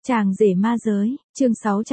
Chàng rể ma giới, chương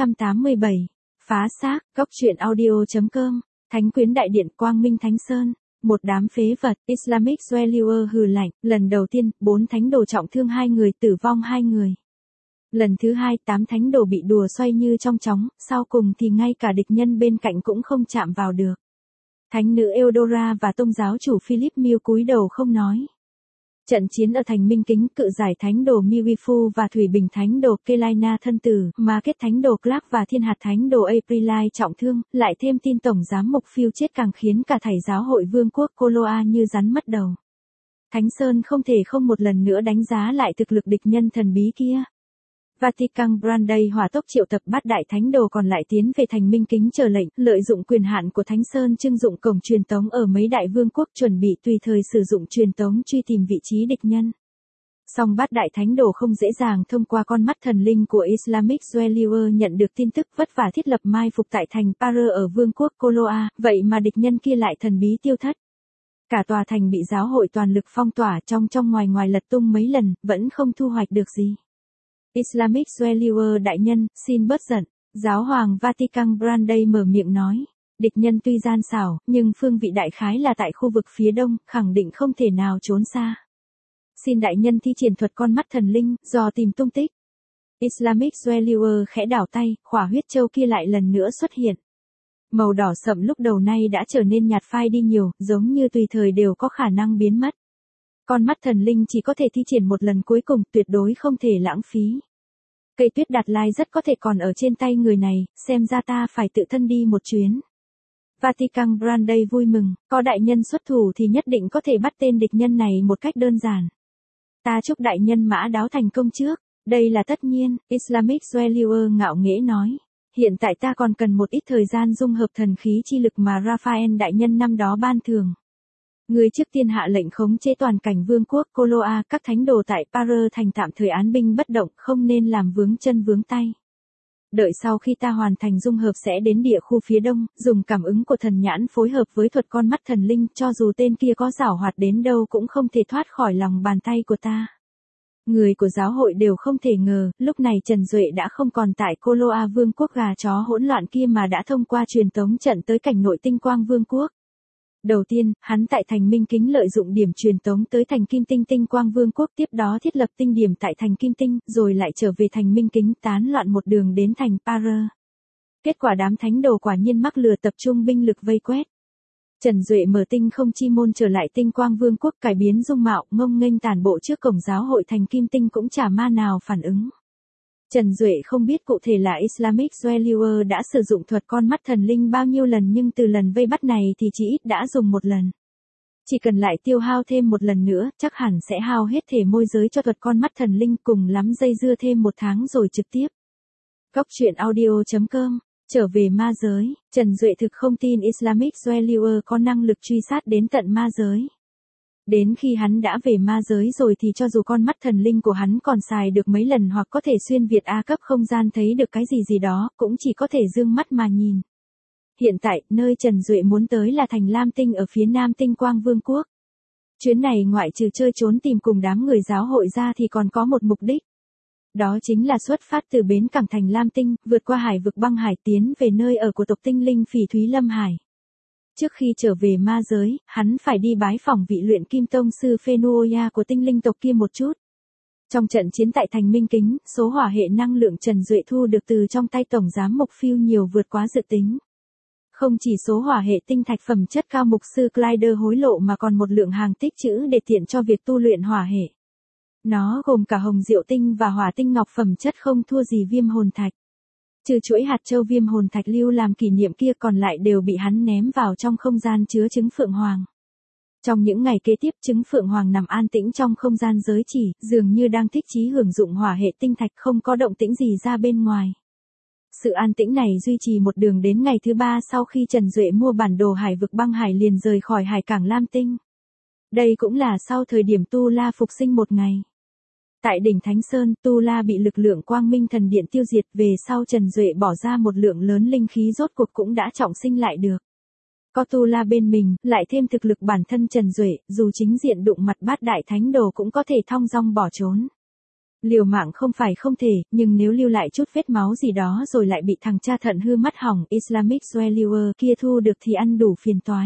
687. Phá xác, góc truyện audio.com. Thánh quyến đại điện Quang Minh Thánh Sơn. Một đám phế vật, Islamic Swallower hừ lạnh, lần đầu tiên, 4 thánh đồ trọng thương 2 người, tử vong 2 người. Lần thứ 2, 8 thánh đồ bị đùa xoay như trong chóng, sau cùng thì ngay cả địch nhân bên cạnh cũng không chạm vào được. Thánh nữ Eudora và tông giáo chủ Philip Miêu cúi đầu không nói. Trận chiến ở thành Minh Kính, cự giải thánh đồ Miwifu và thủy bình thánh đồ Kelaina thân tử, mà kết thánh đồ Clark và thiên hạt thánh đồ Aprilai trọng thương, lại thêm tin tổng giám mục Phiêu chết càng khiến cả thảy giáo hội vương quốc Koloa như rắn mất đầu. Thánh Sơn không thể không một lần nữa đánh giá lại thực lực địch nhân thần bí kia. Vatican Brandeis hỏa tốc triệu tập 8 đại thánh đồ còn lại tiến về thành Minh Kính chờ lệnh, lợi dụng quyền hạn của Thánh Sơn trưng dụng cổng truyền tống ở mấy đại vương quốc chuẩn bị tùy thời sử dụng truyền tống truy tìm vị trí địch nhân. Song 8 đại thánh đồ không dễ dàng thông qua con mắt thần linh của Islamic Swallower nhận được tin tức vất vả thiết lập mai phục tại thành Parer ở vương quốc Koloa, vậy mà địch nhân kia lại thần bí tiêu thất. Cả tòa thành bị giáo hội toàn lực phong tỏa trong ngoài lật tung mấy lần, vẫn không thu hoạch được gì. Islamic Swallower đại nhân, xin bớt giận. Giáo hoàng Vatican Brandeis mở miệng nói. Địch nhân tuy gian xảo, nhưng phương vị đại khái là tại khu vực phía đông, khẳng định không thể nào trốn xa. Xin đại nhân thi triển thuật con mắt thần linh, dò tìm tung tích. Islamic Swallower khẽ đảo tay, khỏa huyết châu kia lại lần nữa xuất hiện. Màu đỏ sậm lúc đầu nay đã trở nên nhạt phai đi nhiều, giống như tùy thời đều có khả năng biến mất. Con mắt thần linh chỉ có thể thi triển một lần cuối cùng, tuyệt đối không thể lãng phí. Cây tuyết Đạt Lai rất có thể còn ở trên tay người này, xem ra ta phải tự thân đi một chuyến. Vatican Brandeis vui mừng, có đại nhân xuất thủ thì nhất định có thể bắt tên địch nhân này một cách đơn giản. Ta chúc đại nhân mã đáo thành công trước, đây là tất nhiên, Islamic Swallower ngạo nghễ nói. Hiện tại ta còn cần một ít thời gian dung hợp thần khí chi lực mà Raphael đại nhân năm đó ban thưởng. Người trước tiên hạ lệnh khống chế toàn cảnh vương quốc Koloa, các thánh đồ tại Parer thành tạm thời án binh bất động, không nên làm vướng chân vướng tay. Đợi sau khi ta hoàn thành dung hợp sẽ đến địa khu phía đông, dùng cảm ứng của thần nhãn phối hợp với thuật con mắt thần linh, cho dù tên kia có giảo hoạt đến đâu cũng không thể thoát khỏi lòng bàn tay của ta. Người của giáo hội đều không thể ngờ, lúc này Trần Duệ đã không còn tại Koloa vương quốc gà chó hỗn loạn kia mà đã thông qua truyền tống trận tới cảnh nội tinh quang vương quốc. Đầu tiên, hắn tại thành Minh Kính lợi dụng điểm truyền tống tới thành Kim Tinh tinh quang vương quốc, tiếp đó thiết lập tinh điểm tại thành Kim Tinh, rồi lại trở về thành Minh Kính tán loạn một đường đến thành Parer. Kết quả đám thánh đồ quả nhiên mắc lừa, tập trung binh lực vây quét. Trần Duệ mở tinh không chi môn trở lại tinh quang vương quốc, cải biến dung mạo, ngông nghênh tản bộ trước cổng giáo hội thành Kim Tinh cũng chả ma nào phản ứng. Trần Duệ không biết cụ thể là Islamic Swallower đã sử dụng thuật con mắt thần linh bao nhiêu lần, nhưng từ lần vây bắt này thì chỉ ít đã dùng một lần. Chỉ cần lại tiêu hao thêm một lần nữa, chắc hẳn sẽ hao hết thể môi giới cho thuật con mắt thần linh, cùng lắm dây dưa thêm 1 tháng rồi trực tiếp. Góc truyện audio.com. Trở về ma giới, Trần Duệ thực không tin Islamic Swallower có năng lực truy sát đến tận ma giới. Đến khi hắn đã về ma giới rồi thì cho dù con mắt thần linh của hắn còn xài được mấy lần hoặc có thể xuyên việt A cấp không gian thấy được cái gì đó, cũng chỉ có thể dương mắt mà nhìn. Hiện tại, nơi Trần Duệ muốn tới là thành Lam Tinh ở phía nam tinh quang vương quốc. Chuyến này ngoại trừ chơi trốn tìm cùng đám người giáo hội ra thì còn có một mục đích. Đó chính là xuất phát từ bến cảng thành Lam Tinh, vượt qua hải vực băng hải tiến về nơi ở của tộc tinh linh Phỉ Thúy Lâm Hải. Trước khi trở về ma giới, hắn phải đi bái phỏng vị luyện kim tông sư Phenuoya của tinh linh tộc kia một chút. Trong trận chiến tại thành Minh Kính, số hỏa hệ năng lượng Trần Duệ thu được từ trong tay tổng giám mục Phiêu nhiều vượt quá dự tính. Không chỉ số hỏa hệ tinh thạch phẩm chất cao mục sư Clyder hối lộ mà còn một lượng hàng tích trữ để tiện cho việc tu luyện hỏa hệ. Nó gồm cả hồng diệu tinh và hỏa tinh ngọc phẩm chất không thua gì viêm hồn thạch. Trừ chuỗi hạt châu viêm hồn thạch lưu làm kỷ niệm kia, còn lại đều bị hắn ném vào trong không gian chứa trứng phượng hoàng. Trong những ngày kế tiếp, trứng phượng hoàng nằm an tĩnh trong không gian giới chỉ, dường như đang thích chí hưởng dụng hỏa hệ tinh thạch, không có động tĩnh gì ra bên ngoài. Sự an tĩnh này duy trì một đường đến ngày thứ 3 sau khi Trần Duệ mua bản đồ hải vực băng hải liền rời khỏi hải cảng Lam Tinh. Đây cũng là sau thời điểm Tu La phục sinh một ngày. Tại đỉnh Thánh Sơn, Tu La bị lực lượng Quang Minh Thần Điện tiêu diệt, về sau Trần Duệ bỏ ra một lượng lớn linh khí rốt cuộc cũng đã trọng sinh lại được. Có Tu La bên mình, lại thêm thực lực bản thân Trần Duệ, dù chính diện đụng mặt 8 đại thánh đồ cũng có thể thong dong bỏ trốn. Liều mạng không phải không thể, nhưng nếu lưu lại chút vết máu gì đó rồi lại bị thằng cha thận hư mắt hỏng Islamic Swallower kia thu được thì ăn đủ phiền toái.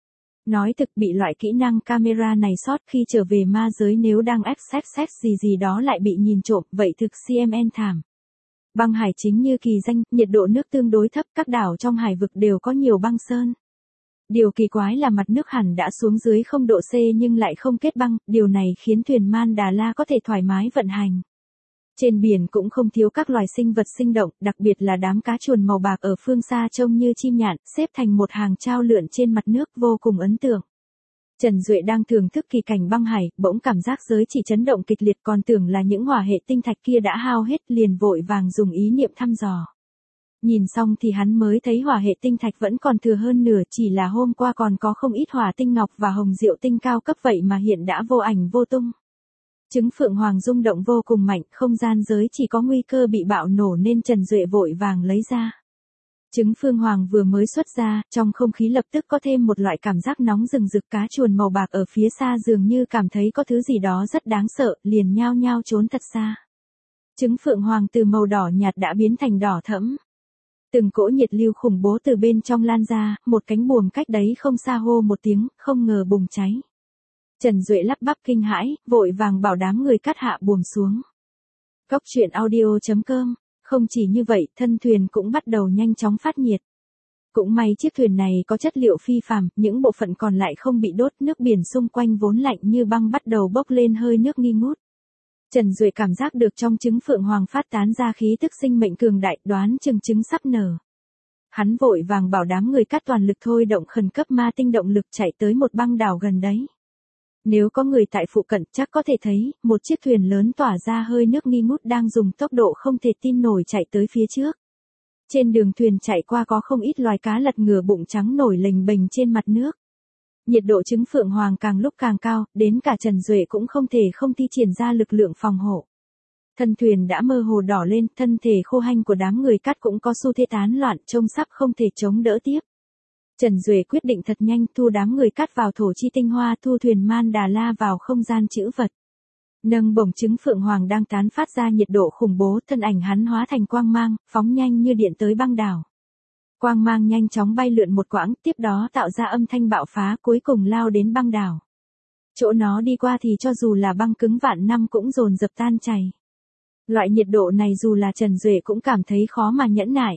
Nói thực bị loại kỹ năng camera này sót khi trở về ma giới nếu đang XXX gì đó lại bị nhìn trộm, vậy thực CMN thảm. Băng hải chính như kỳ danh, nhiệt độ nước tương đối thấp, các đảo trong hải vực đều có nhiều băng sơn. Điều kỳ quái là mặt nước hẳn đã xuống dưới 0 độ C nhưng lại không kết băng, điều này khiến thuyền Mandala có thể thoải mái vận hành. Trên biển cũng không thiếu các loài sinh vật sinh động, đặc biệt là đám cá chuồn màu bạc ở phương xa trông như chim nhạn, xếp thành một hàng trao lượn trên mặt nước vô cùng ấn tượng. Trần Duệ đang thưởng thức kỳ cảnh băng hải, bỗng cảm giác giới chỉ chấn động kịch liệt, còn tưởng là những hỏa hệ tinh thạch kia đã hao hết, liền vội vàng dùng ý niệm thăm dò. Nhìn xong thì hắn mới thấy hỏa hệ tinh thạch vẫn còn thừa hơn nửa, chỉ là hôm qua còn có không ít hỏa tinh ngọc và hồng diệu tinh cao cấp vậy mà hiện đã vô ảnh vô tung. Trứng Phượng Hoàng rung động vô cùng mạnh, không gian giới chỉ có nguy cơ bị bạo nổ nên Trần Duệ vội vàng lấy ra. Trứng Phượng Hoàng vừa mới xuất ra, trong không khí lập tức có thêm một loại cảm giác nóng rừng rực, cá chuồn màu bạc ở phía xa dường như cảm thấy có thứ gì đó rất đáng sợ, liền nhao nhao trốn thật xa. Trứng Phượng Hoàng từ màu đỏ nhạt đã biến thành đỏ thẫm. Từng cỗ nhiệt lưu khủng bố từ bên trong lan ra, một cánh buồm cách đấy không xa hô một tiếng, không ngờ bùng cháy. Trần Duệ lắp bắp kinh hãi, vội vàng bảo đám người cắt hạ buồm xuống. Cóc truyện audio.com. Không chỉ như vậy, thân thuyền cũng bắt đầu nhanh chóng phát nhiệt. Cũng may chiếc thuyền này có chất liệu phi phàm, những bộ phận còn lại không bị đốt, nước biển xung quanh vốn lạnh như băng bắt đầu bốc lên hơi nước nghi ngút. Trần Duệ cảm giác được trong trứng Phượng Hoàng phát tán ra khí tức sinh mệnh cường đại, đoán chừng trứng sắp nở. Hắn vội vàng bảo đám người cắt toàn lực thôi động khẩn cấp ma tinh động lực chạy tới một băng đảo gần đấy. Nếu có người tại phụ cận chắc có thể thấy, một chiếc thuyền lớn tỏa ra hơi nước nghi ngút đang dùng tốc độ không thể tin nổi chạy tới phía trước. Trên đường thuyền chạy qua có không ít loài cá lật ngửa bụng trắng nổi lềnh bềnh trên mặt nước. Nhiệt độ trứng Phượng Hoàng càng lúc càng cao, đến cả Trần Duệ cũng không thể không thi triển ra lực lượng phòng hộ. Thân thuyền đã mơ hồ đỏ lên, thân thể khô hanh của đám người cắt cũng có xu thế tán loạn, trông sắp không thể chống đỡ tiếp. Trần Duệ quyết định thật nhanh thu đám người cắt vào thổ chi tinh hoa, thu thuyền Mandala vào không gian trữ vật. Nâng bổng trứng Phượng Hoàng đang tán phát ra nhiệt độ khủng bố, thân ảnh hắn hóa thành quang mang, phóng nhanh như điện tới băng đảo. Quang mang nhanh chóng bay lượn một quãng, tiếp đó tạo ra âm thanh bạo phá, cuối cùng lao đến băng đảo. Chỗ nó đi qua thì cho dù là băng cứng vạn năm cũng dồn dập tan chảy. Loại nhiệt độ này dù là Trần Duệ cũng cảm thấy khó mà nhẫn nại.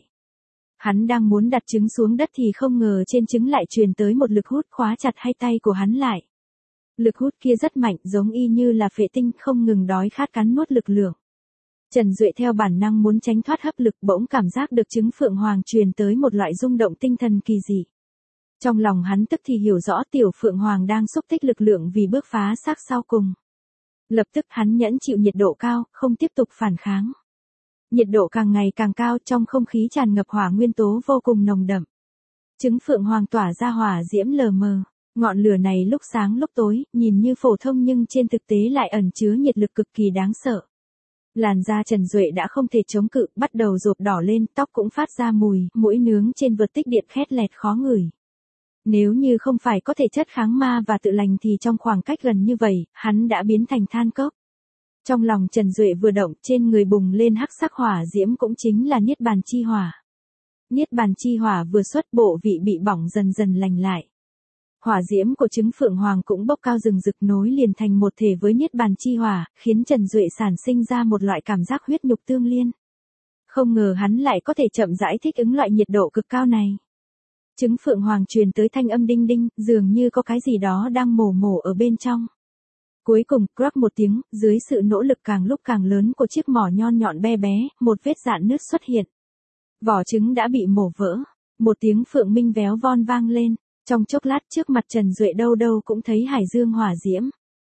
Hắn đang muốn đặt trứng xuống đất thì không ngờ trên trứng lại truyền tới một lực hút khóa chặt hai tay của hắn lại. Lực hút kia rất mạnh, giống y như là phệ tinh không ngừng đói khát cắn nuốt lực lượng. Trần Duệ theo bản năng muốn tránh thoát hấp lực, bỗng cảm giác được trứng Phượng Hoàng truyền tới một loại rung động tinh thần kỳ dị. Trong lòng hắn tức thì hiểu rõ tiểu Phượng Hoàng đang xúc tích lực lượng vì bước phá xác sau cùng. Lập tức hắn nhẫn chịu nhiệt độ cao, không tiếp tục phản kháng. Nhiệt độ càng ngày càng cao, trong không khí tràn ngập hỏa nguyên tố vô cùng nồng đậm. Trứng Phượng Hoàng tỏa ra hỏa diễm lờ mờ. Ngọn lửa này lúc sáng lúc tối, nhìn như phổ thông nhưng trên thực tế lại ẩn chứa nhiệt lực cực kỳ đáng sợ. Làn da Trần Duệ đã không thể chống cự, bắt đầu rộp đỏ lên, tóc cũng phát ra mùi, mũi nướng trên vượt tích điện khét lẹt khó ngửi. Nếu như không phải có thể chất kháng ma và tự lành thì trong khoảng cách gần như vậy, hắn đã biến thành than cốc. Trong lòng Trần Duệ vừa động, trên người bùng lên hắc sắc hỏa diễm cũng chính là Niết Bàn Chi Hỏa. Niết Bàn Chi Hỏa vừa xuất, bộ vị bị bỏng dần dần lành lại. Hỏa diễm của trứng Phượng Hoàng cũng bốc cao rừng rực nối liền thành một thể với Niết Bàn Chi Hỏa, khiến Trần Duệ sản sinh ra một loại cảm giác huyết nhục tương liên. Không ngờ hắn lại có thể chậm rãi thích ứng loại nhiệt độ cực cao này. Trứng Phượng Hoàng truyền tới thanh âm đinh đinh, dường như có cái gì đó đang mổ mổ ở bên trong. Cuối cùng, crack một tiếng, dưới sự nỗ lực càng lúc càng lớn của chiếc mỏ nhọn nhọn bé bé, một vết rạn nứt xuất hiện. Vỏ trứng đã bị mổ vỡ. Một tiếng phượng minh véo von vang lên. Trong chốc lát trước mặt Trần Duệ đâu đâu cũng thấy hải dương hỏa diễm.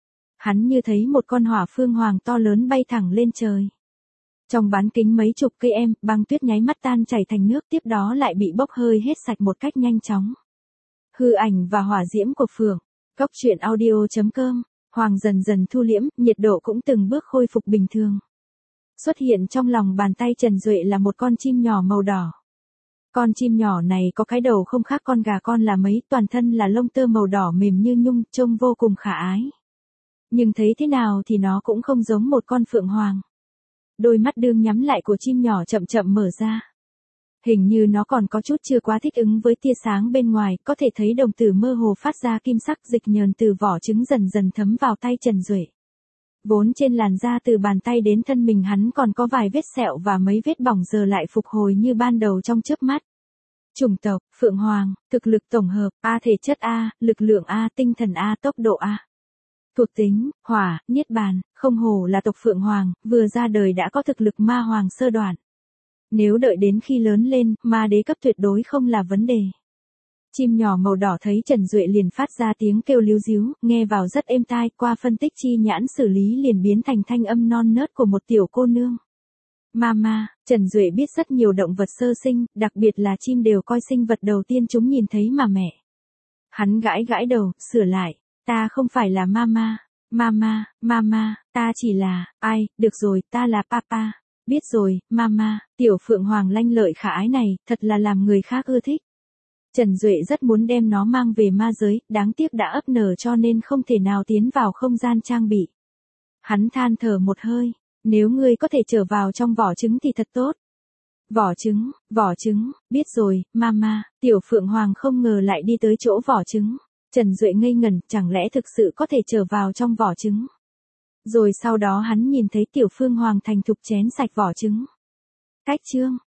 Hắn như thấy một con hỏa phương hoàng to lớn bay thẳng lên trời. Trong bán kính mấy chục cây em, băng tuyết nháy mắt tan chảy thành nước, tiếp đó lại bị bốc hơi hết sạch một cách nhanh chóng. Hư ảnh và hỏa diễm của phượng. Cóc truyện audio.com. Hoàng dần dần thu liễm, nhiệt độ cũng từng bước khôi phục bình thường. Xuất hiện trong lòng bàn tay Trần Duệ là một con chim nhỏ màu đỏ. Con chim nhỏ này có cái đầu không khác con gà con là mấy, toàn thân là lông tơ màu đỏ mềm như nhung, trông vô cùng khả ái. Nhưng thấy thế nào thì nó cũng không giống một con phượng hoàng. đôi mắt đương nhắm lại của chim nhỏ chậm chậm mở ra. Hình như nó còn có chút chưa quá thích ứng với tia sáng bên ngoài, có thể thấy đồng tử mơ hồ phát ra kim sắc dịch nhờn từ vỏ trứng dần dần thấm vào tay Trần Duệ. Vốn trên làn da từ bàn tay đến thân mình hắn còn có vài vết sẹo và mấy vết bỏng giờ lại phục hồi như ban đầu trong chớp mắt. Chủng tộc, Phượng Hoàng, thực lực tổng hợp, A thể chất A, lực lượng A, tinh thần A, tốc độ A. Thuộc tính, hỏa, niết bàn, không hổ là tộc Phượng Hoàng, vừa ra đời đã có thực lực ma hoàng sơ đoạn. Nếu đợi đến khi lớn lên, ma đế cấp tuyệt đối không là vấn đề. Chim nhỏ màu đỏ thấy Trần Duệ liền phát ra tiếng kêu líu díu, nghe vào rất êm tai, qua phân tích chi nhãn xử lý liền biến thành thanh âm non nớt của một tiểu cô nương. Mama, Trần Duệ biết rất nhiều động vật sơ sinh, đặc biệt là chim đều coi sinh vật đầu tiên chúng nhìn thấy mà mẹ. Hắn gãi gãi đầu, sửa lại, ta không phải là mama, mama, ta chỉ là, ai, được rồi, ta là papa. Biết rồi, mama, tiểu Phượng Hoàng lanh lợi khả ái này, thật là làm người khác ưa thích. Trần Duệ rất muốn đem nó mang về ma giới, đáng tiếc đã ấp nở cho nên không thể nào tiến vào không gian trang bị. Hắn than thở một hơi, nếu ngươi có thể trở vào trong vỏ trứng thì thật tốt. Vỏ trứng, biết rồi, mama, tiểu Phượng Hoàng không ngờ lại đi tới chỗ vỏ trứng. Trần Duệ ngây ngẩn, chẳng lẽ thực sự có thể trở vào trong vỏ trứng. Rồi sau đó hắn nhìn thấy tiểu Phương Hoàng thành thục chén sạch vỏ trứng. Cách chương